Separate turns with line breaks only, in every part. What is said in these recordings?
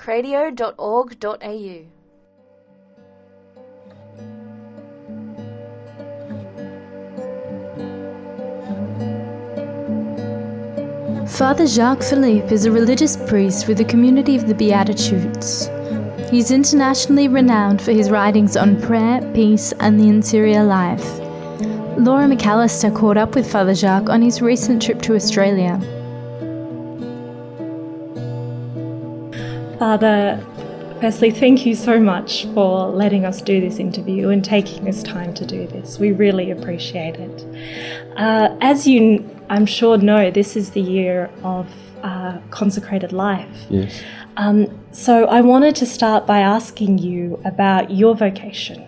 cradio.org.au.
Father Jacques Philippe is a religious priest with the Community of the Beatitudes. He's internationally renowned for his writings on prayer, peace, and the interior life. Laura McAllister caught up with Father Jacques on his recent trip to Australia.
Father, firstly, thank you so much for letting us do this interview and taking this time to do this. We really appreciate it. As you, I'm sure, know, this is the year of consecrated life.
Yes.
So I wanted to start by asking you about your vocation.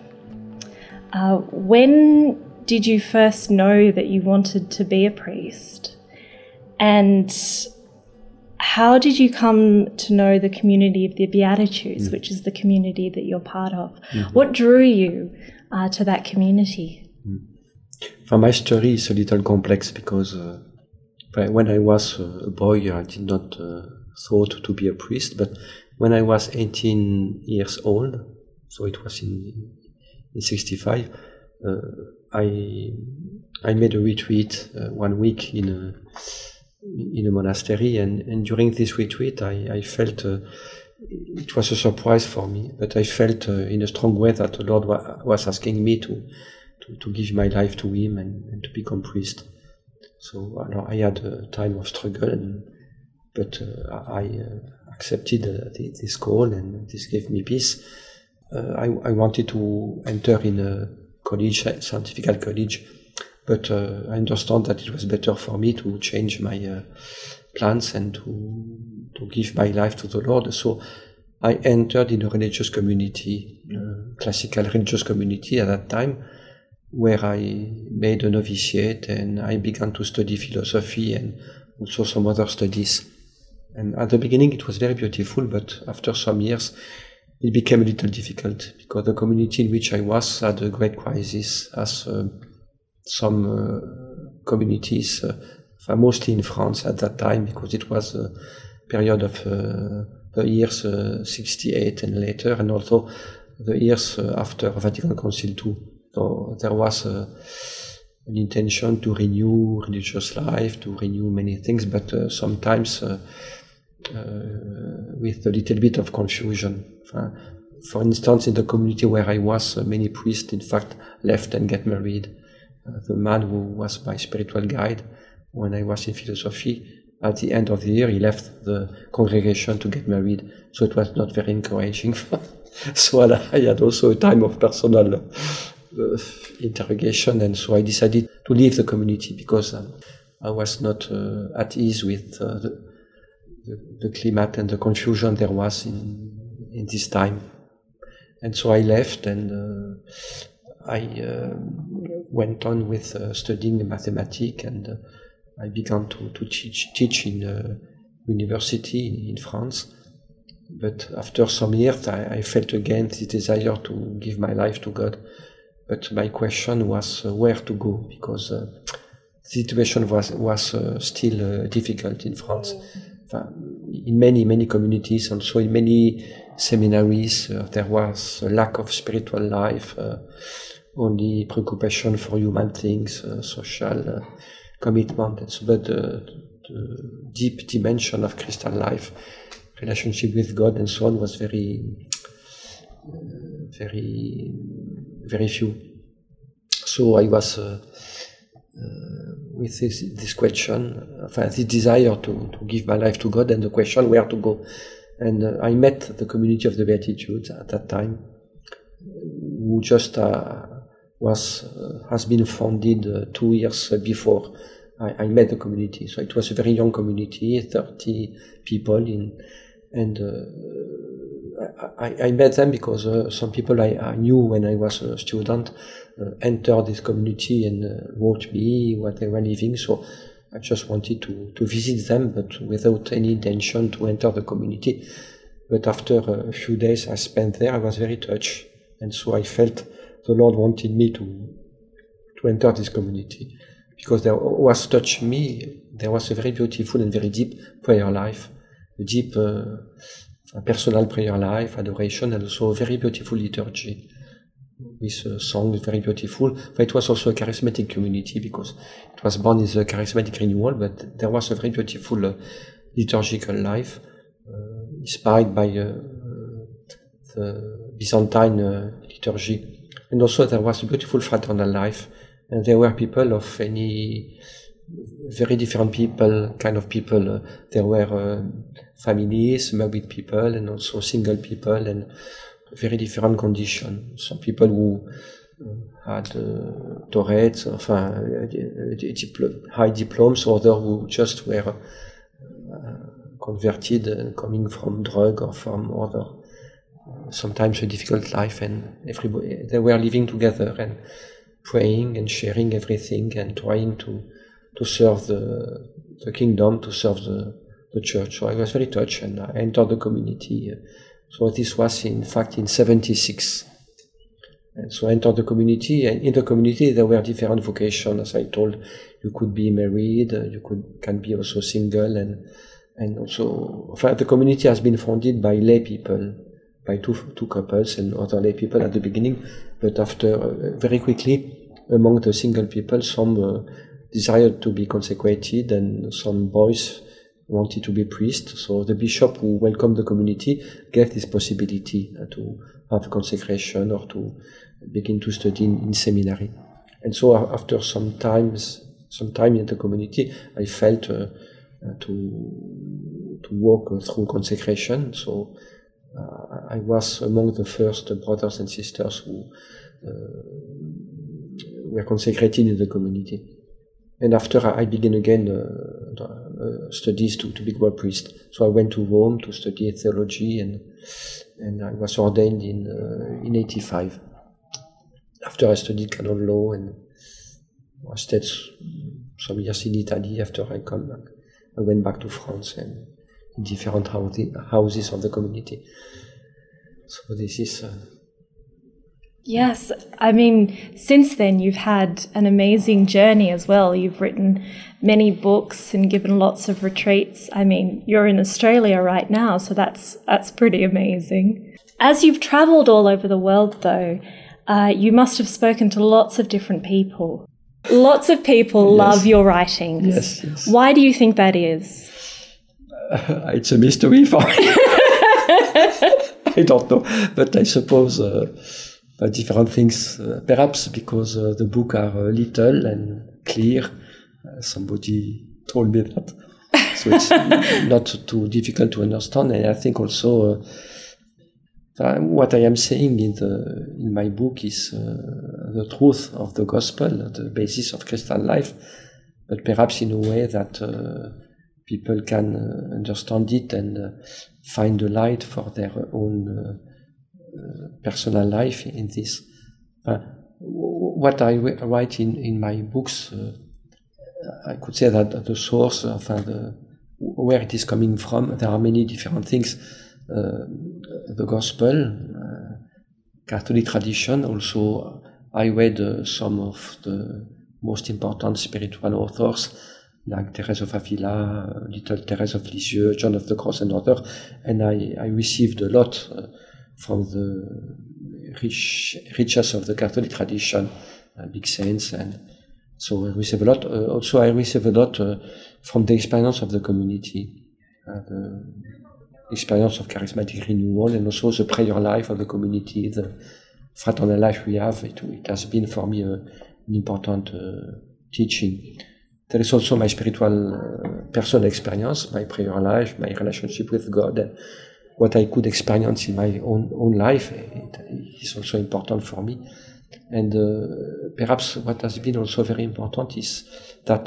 When did you first know that you wanted to be a priest? And how did you come to know the Community of the Beatitudes, which is the community that you're part of? Mm-hmm. What drew you to that community?
My story is a little complex because when I was a boy, I did not thought to be a priest. But when I was 18 years old, so it was in 65, I made a retreat 1 week in a monastery, and during this retreat I felt it was a surprise for me, but I felt in a strong way that the Lord was asking me to give my life to Him and to become priest. So I had a time of struggle, but I accepted this call, and this gave me peace. I wanted to enter in a college, scientific college, but I understand that it was better for me to change my plans and to give my life to the Lord. So I entered in a religious community, classical religious community at that time, where I made a novitiate and I began to study philosophy and also some other studies. And at the beginning it was very beautiful, but after some years it became a little difficult because the community in which I was had a great crisis, as some communities, mostly in France at that time, because it was a period of the years 68 and later, and also the years after Vatican Council II. So there was an intention to renew religious life, to renew many things, but sometimes with a little bit of confusion. For instance, in the community where I was, many priests, in fact, left and get married. The man who was my spiritual guide when I was in philosophy, at the end of the year, he left the congregation to get married. So it was not very encouraging. So I had also a time of personal interrogation, and so I decided to leave the community because I was not at ease with the climate and the confusion there was in this time. And so I left, and I went on with studying mathematics, and I began to teach in a university in France. But after some years, I felt again the desire to give my life to God. But my question was where to go, because the situation was still difficult in France. In many communities, and so in many seminaries, there was a lack of spiritual life, only preoccupation for human things, social commitment, and so, but the deep dimension of Christian life, relationship with God, and so on, was very few. So I was with this question, this desire to give my life to God, and the question where to go. And I met the Community of the Beatitudes at that time, who just has been founded 2 years before I met the community. So it was a very young community, 30 people and I met them because some people I knew when I was a student entered this community and wrote me what they were living. So I just wanted to visit them, but without any intention to enter the community. But after a few days I spent there, I was very touched, and so I felt the Lord wanted me to enter this community, because there was touching me. There was a very beautiful and very deep prayer life, a deep a personal prayer life, adoration, and also a very beautiful liturgy with songs, very beautiful. But it was also a charismatic community because it was born in the charismatic renewal, but there was a very beautiful liturgical life inspired by the Byzantine liturgy. And also there was a beautiful fraternal life, and there were people of any very different people, kind of people. There were families, married people, and also single people, and very different conditions. Some people who had Tourette's, high diplomas, others who just were converted, coming from drug or from other, sometimes a difficult life, and everybody, they were living together and praying and sharing everything and trying to serve the kingdom, to serve the church. So I was very touched, and I entered the community. So this was in fact in 76. And so I entered the community, and in the community there were different vocations. As I told, you could be married, can be also single, and also the community has been founded by lay people, by two couples and other lay people at the beginning, but after very quickly among the single people, some desired to be consecrated, and some boys wanted to be priests. So the bishop who welcomed the community gave this possibility to have consecration or to begin to study in seminary. And so after some time in the community, I felt to walk through consecration. So I was among the first brothers and sisters who were consecrated in the community. And after I began again studies to become a priest. So I went to Rome to study theology, and I was ordained in 85. After I studied canon law, and I stayed some years in Italy. After I come back, I went back to France and in different houses of the community. So this is...
Yes, I mean, since then you've had an amazing journey as well. You've written many books and given lots of retreats. I mean, you're in Australia right now, so that's pretty amazing. As you've travelled all over the world, though, you must have spoken to lots of different people. Lots of people love your writings.
Yes.
Why do you think that is?
It's a mystery for me. I don't know, but I suppose... different things, perhaps because the books are little and clear. Somebody told me that, so it's not too difficult to understand. And I think also what I am saying in my book is the truth of the gospel, the basis of Christian life, but perhaps in a way that people can understand it and find the light for their own personal life in this. What I write in my books, I could say that the source of where it is coming from, there are many different things. The gospel, Catholic tradition, also I read some of the most important spiritual authors like Thérèse of Avila, Little Thérèse of Lisieux, John of the Cross and others, and I received a lot from the riches of the Catholic tradition, big saints, and so I receive a lot. Also, I receive a lot from the experience of the community, the experience of charismatic renewal, and also the prayer life of the community, the fraternal life we have. It has been for me an important teaching. There is also my spiritual personal experience, my prayer life, my relationship with God, and what I could experience in my own life. It is also important for me. And perhaps what has been also very important is that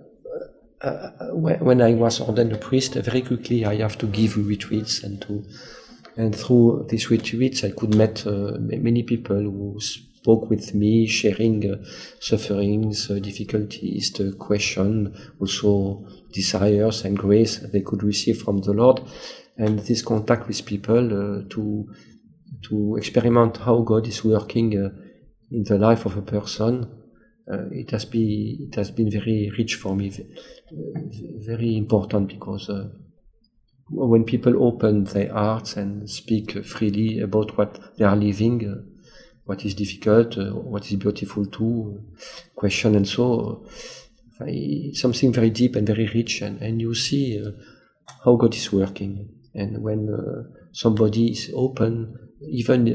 when I was ordained a priest, very quickly I have to give retreats, and through these retreats I could meet many people who spoke with me, sharing sufferings, difficulties, the question, also desires and grace they could receive from the Lord. And this contact with people to experiment how God is working in the life of a person, it has been very rich for me, very important, because when people open their hearts and speak freely about what they are living, what is difficult, what is beautiful too, question and so, it's something very deep and very rich, and you see how God is working. And when somebody is open, even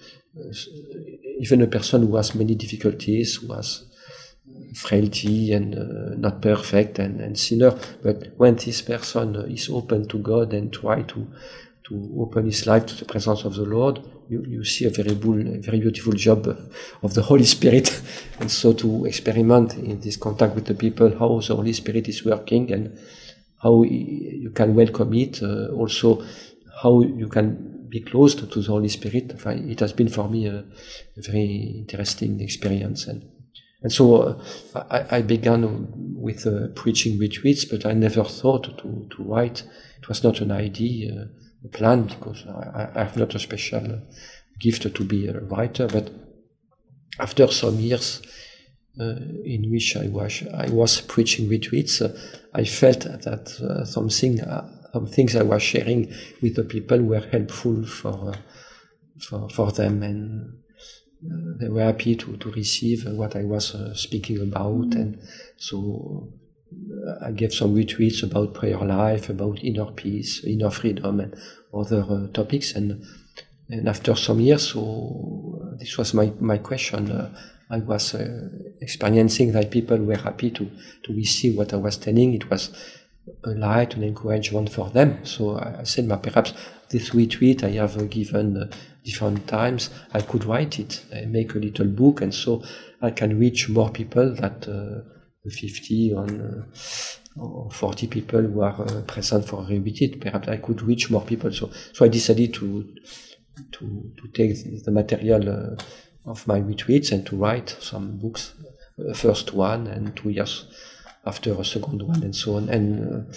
a person who has many difficulties, who has frailty and not perfect and sinner, but when this person is open to God and try to open his life to the presence of the Lord, you see a very beautiful job of the Holy Spirit. And so to experiment in this contact with the people how the Holy Spirit is working and how you can welcome it, also how you can be close to the Holy Spirit. It has been for me a very interesting experience. And so I began with preaching retreats, but I never thought to write. It was not an idea, a plan, because I have not a special gift to be a writer. But after some years in which I was preaching retreats, I felt that some things I was sharing with the people were helpful for them, and they were happy to receive what I was speaking about. And so I gave some retreats about prayer life, about inner peace, inner freedom, and other topics. And after some years, so this was my question. I was experiencing that people were happy to receive what I was telling. It was a light, an encouragement for them. So I said, perhaps this retreat I have given different times, I could write it, make a little book, and so I can reach more people than 50 or 40 people who are present for a retreat. Perhaps I could reach more people. So I decided to take the material of my retreats and to write some books, first one and 2 years after a second one, and so on. And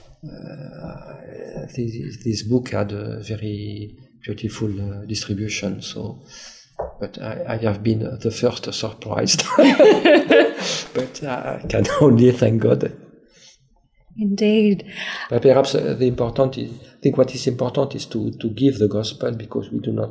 this book had a very beautiful distribution. So, but I have been the first surprised. But I can only thank God.
Indeed.
But perhaps I think what is important is to give the gospel, because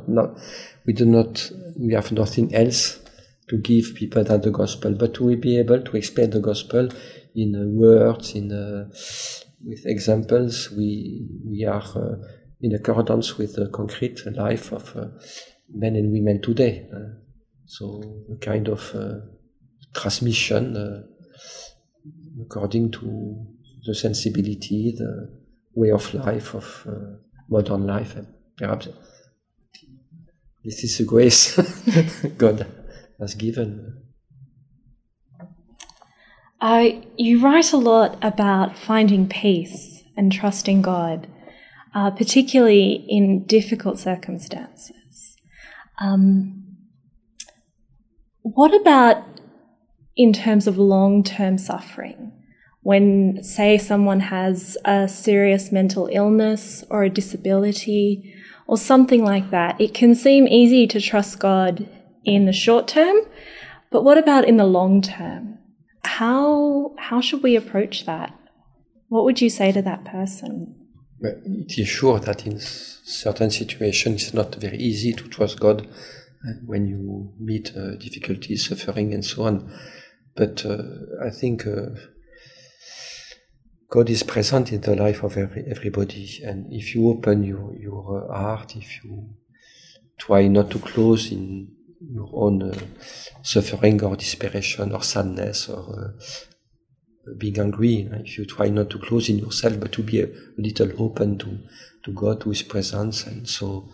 we have nothing else to give people than the gospel. But to be able to explain the gospel in words, with examples, we are in accordance with the concrete life of men and women today. So a kind of transmission according to the sensibility, the way of life of modern life. And perhaps this is the grace God has given.
You write a lot about finding peace and trusting God, particularly in difficult circumstances. What about in terms of long-term suffering? When, say, someone has a serious mental illness or a disability or something like that, it can seem easy to trust God in the short term, but what about in the long term? How should we approach that? What would you say to that person?
It is sure that in certain situations it's not very easy to trust God when you meet difficulties, suffering, and so on. But I think God is present in the life of everybody, and if you open your heart, if you try not to close in your own suffering or desperation or sadness or being angry, if you try not to close in yourself, but to be a little open to God, to His presence, and so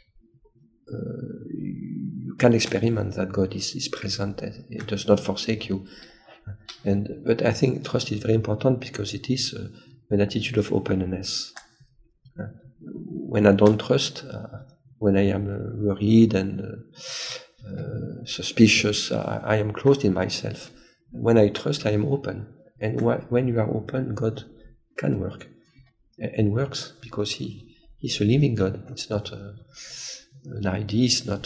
you can experiment that God is present and He does not forsake you. But I think trust is very important, because it is an attitude of openness. When I don't trust, when I am worried and suspicious, I am closed in myself. When I trust, I am open. And when you are open, God can work and works, because He's a living God. It's not an idea, it's not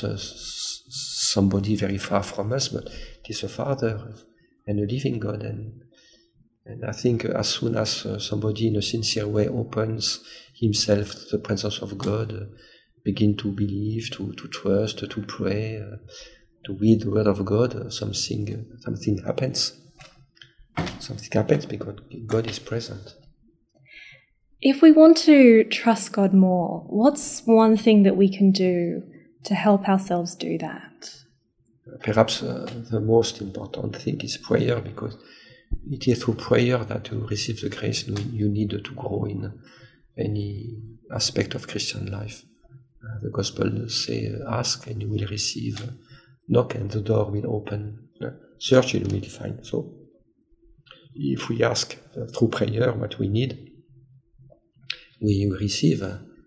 somebody very far from us, but it is a Father and a living God. And And I think as soon as somebody in a sincere way opens himself to the presence of God, begin to believe, to trust, to pray, to read the Word of God, something happens. Something happens because God is present.
If we want to trust God more, what's one thing that we can do to help ourselves do that?
Perhaps the most important thing is prayer, because it is through prayer that you receive the grace you need to grow in any aspect of Christian life. The Gospel says, ask and you will receive, knock and the door will open, search and you will find. So if we ask through prayer what we need, we receive.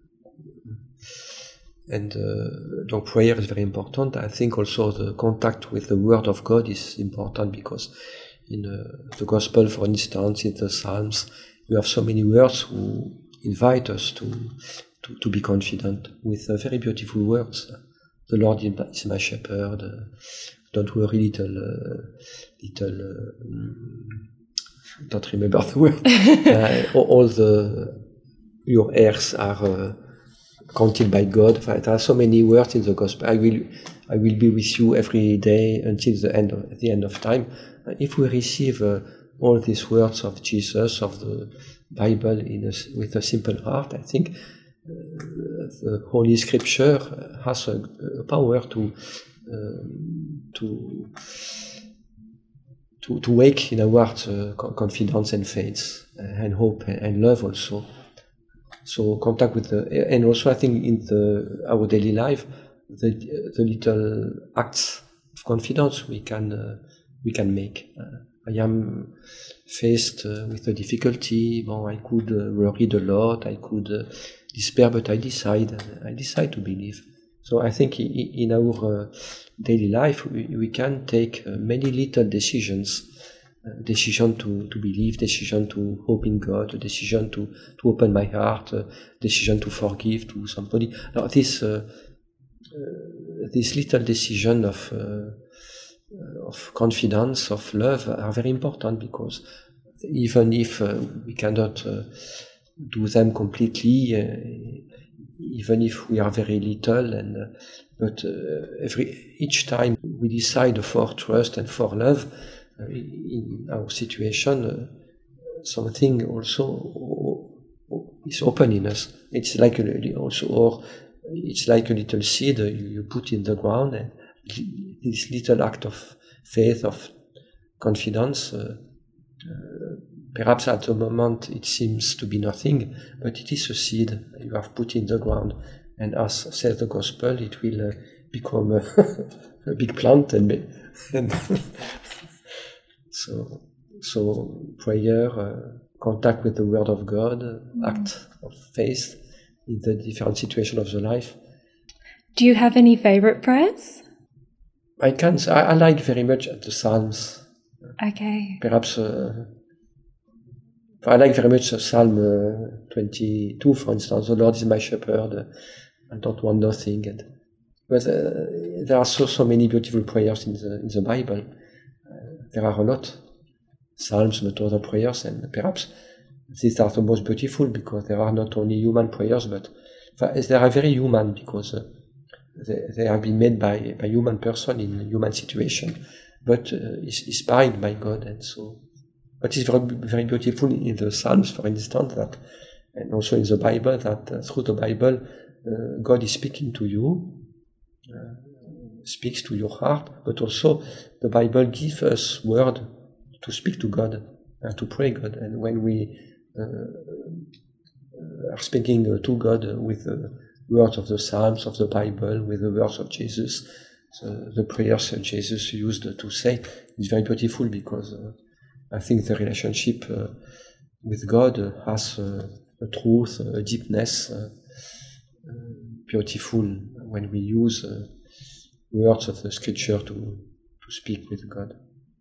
And donc prayer is very important. I think also the contact with the Word of God is important, because in the Gospel, for instance, in the Psalms, you have so many words who invite us to be confident with very beautiful words. The Lord is my shepherd. Don't worry, don't remember the word. Your heirs are counted by God. There are so many words in the Gospel. I will be with you every day until the end of time. If we receive all these words of Jesus, of the Bible, with a simple heart, I think the Holy Scripture has a power to wake in our hearts confidence and faith and hope and love also. So contact with and also I think in our daily life, the little acts of confidence we can make. I am faced with a difficulty. I could worry a lot. I could despair, but I decide to believe. So I think in our daily life we can take many little decisions. Decision to believe, decision to hope in God, decision to open my heart, decision to forgive to somebody. Now this little decision of confidence, of love, are very important, because even if we cannot do them completely, even if we are very little, but each time we decide for trust and for love. In our situation, something also is open in us. It's like it's like a little seed you put in the ground, and this little act of faith, of confidence, perhaps at the moment it seems to be nothing, but it is a seed you have put in the ground, and as says the Gospel, it will become a big plant and So prayer, contact with the Word of God, act of faith in the different situations of the life.
Do you have any favorite prayers?
I like very much the Psalms.
Okay.
Perhaps I like very much Psalm 22, for instance. The Lord is my shepherd. I don't want nothing. But there are so many beautiful prayers in the Bible. There are a lot. Psalms, but other prayers, and perhaps these are the most beautiful, because there are not only human prayers, but they are very human, because they have been made by human person in a human situation, but inspired by God. And so, but it's very, very beautiful in the Psalms, for instance, and also in the Bible, that through the Bible, God is speaking to you, speaks to your heart, but also the Bible gives us word to speak to God, to pray God. And when we are speaking to God with the words of the Psalms, of the Bible, with the words of Jesus, the prayers that Jesus used to say, is very beautiful, because I think the relationship with God has a truth, a deepness, beautiful when we use words of the Scripture to speak with God.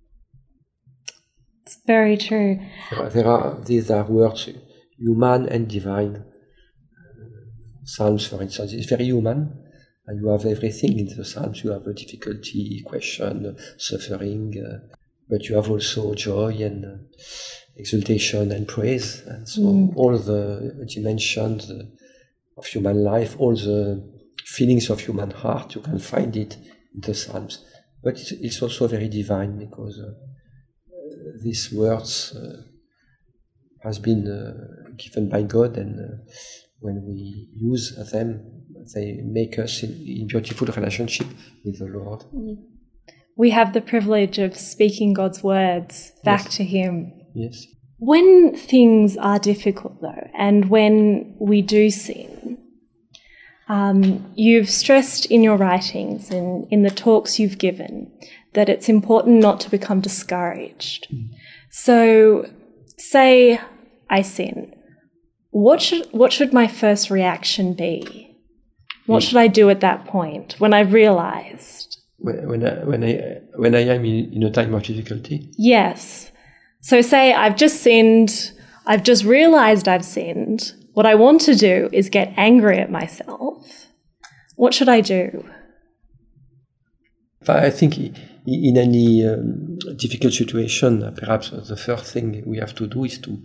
It's very true.
These are words, human and divine. Psalms, for instance, is very human, and you have everything in the Psalms. You have a difficulty, question, suffering, but you have also joy exaltation and praise. And so all the dimensions of human life, all the feelings of human heart, you can find it in the Psalms. But it's also very divine, because these words has been given by God, and when we use them, they make us in beautiful relationship with the Lord.
We have the privilege of speaking God's words back to Him.
Yes.
When things are difficult, though, and when we do sin, you've stressed in your writings and in the talks you've given that it's important not to become discouraged. So, say I sin. What should my first reaction be? What should I do at that point when I've realized?
When I am in a time of difficulty?
Yes. So say I've just sinned, I've just realized I've sinned. What I want to do is get angry at myself. What should I do?
I think in any difficult situation, perhaps the first thing we have to do is to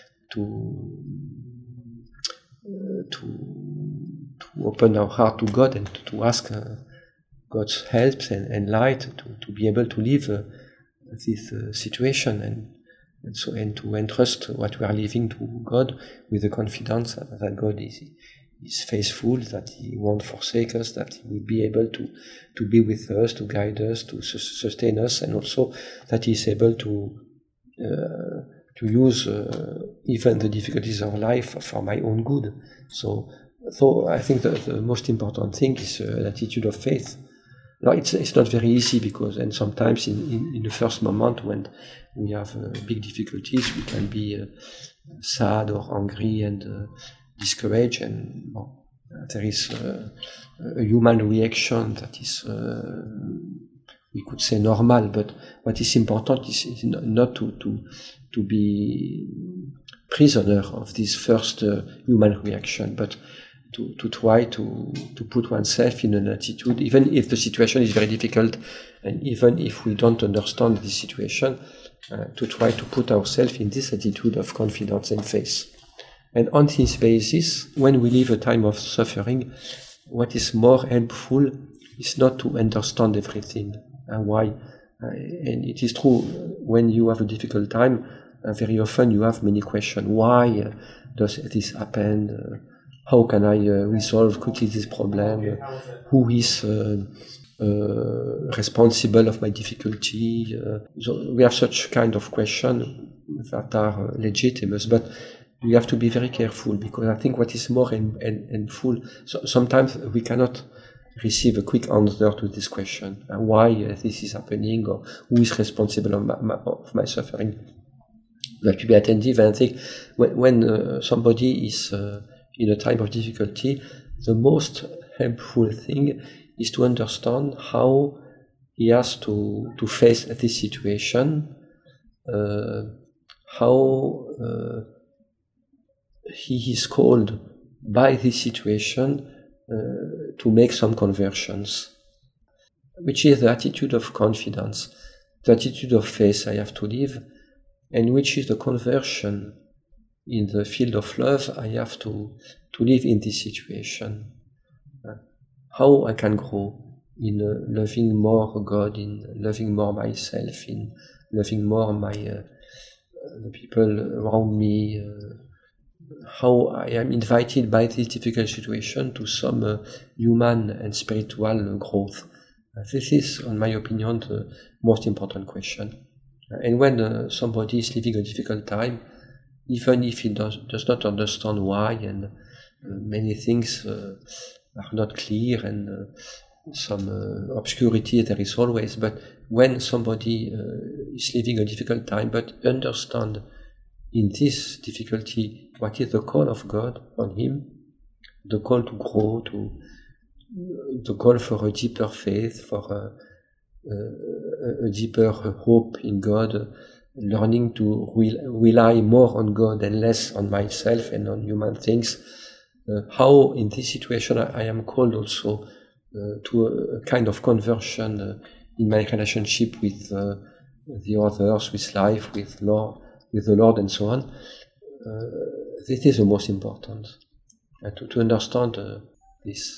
open our heart to God and to ask God's help and light to be able to live this situation and to entrust what we are living to God with the confidence that God is faithful, that He won't forsake us, that He will be able to be with us, to guide us, to sustain us, and also that He is able to use even the difficulties of life for my own good. So I think that the most important thing is an attitude of faith. No, it's not very easy, because, and sometimes in the first moment when we have big difficulties, we can be sad or angry and discouraged, and there is a human reaction that is, we could say, normal. But what is important is not to be prisoner of this first human reaction, but to try to put oneself in an attitude, even if the situation is very difficult, and even if we don't understand the situation, to try to put ourselves in this attitude of confidence and faith. And on this basis, when we live a time of suffering, what is more helpful is not to understand everything and why. And it is true, when you have a difficult time, very often you have many questions. Why does this happen? How can I resolve quickly this problem? Who is responsible of my difficulty? So we have such kind of questions that are legitimate, but we have to be very careful, because I think what is more helpful, so sometimes we cannot receive a quick answer to this question, why this is happening, or who is responsible of my suffering. We have to be attentive, and I think when somebody is in a time of difficulty, the most helpful thing is to understand how he has to face this situation, how he is called by this situation to make some conversions, which is the attitude of confidence, the attitude of faith I have to live, and which is the conversion in the field of love I have to live in this situation. How I can grow in loving more God, in loving more myself, in loving more the people around me, how I am invited by this difficult situation to some human and spiritual growth. This is, in my opinion, the most important question. And when somebody is living a difficult time, even if he does not understand why, and many things are not clear, and some obscurity there is always, but when somebody is living a difficult time, but understand in this difficulty what is the call of God on him, the call to grow, the call for a deeper faith, for a deeper hope in God, learning to rely more on God and less on myself and on human things. How in this situation I am called also to a kind of conversion in my relationship with the others, with life, with with the Lord and so on. This is the most important. To understand this.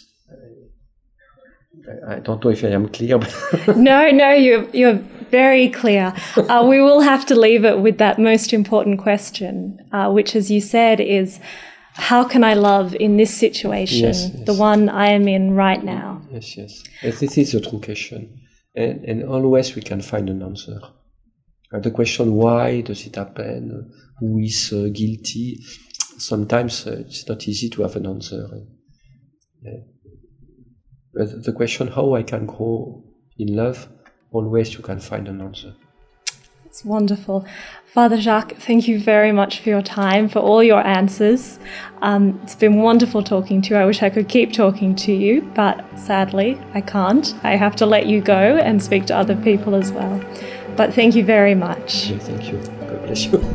I don't know if I am clear. But
No, you're very clear. We will have to leave it with that most important question, which, as you said, is how can I love in this situation, the one I am in right now?
Yes. This is a true question. And always we can find an answer. The question, why does it happen? Who is guilty? Sometimes it's not easy to have an answer. But the question, how I can grow in love, always you can find an answer.
It's wonderful. Father Jacques, thank you very much for your time, for all your answers. It's been wonderful talking to you. I wish I could keep talking to you, but sadly I can't. I have to let you go and speak to other people as well. But thank you very much.
Okay, thank you. God bless you.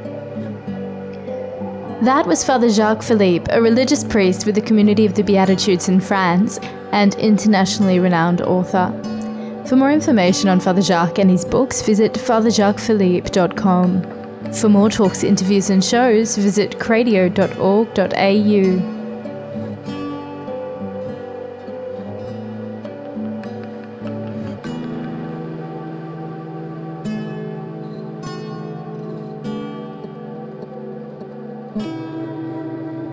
That was Father Jacques Philippe, a religious priest with the Community of the Beatitudes in France and internationally renowned author. For more information on Father Jacques and his books, visit fatherjacquesphilippe.com. For more talks, interviews and shows, visit cradio.org.au.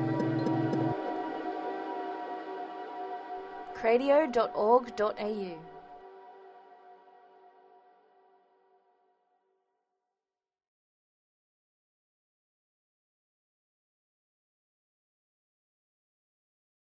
cradio.org.au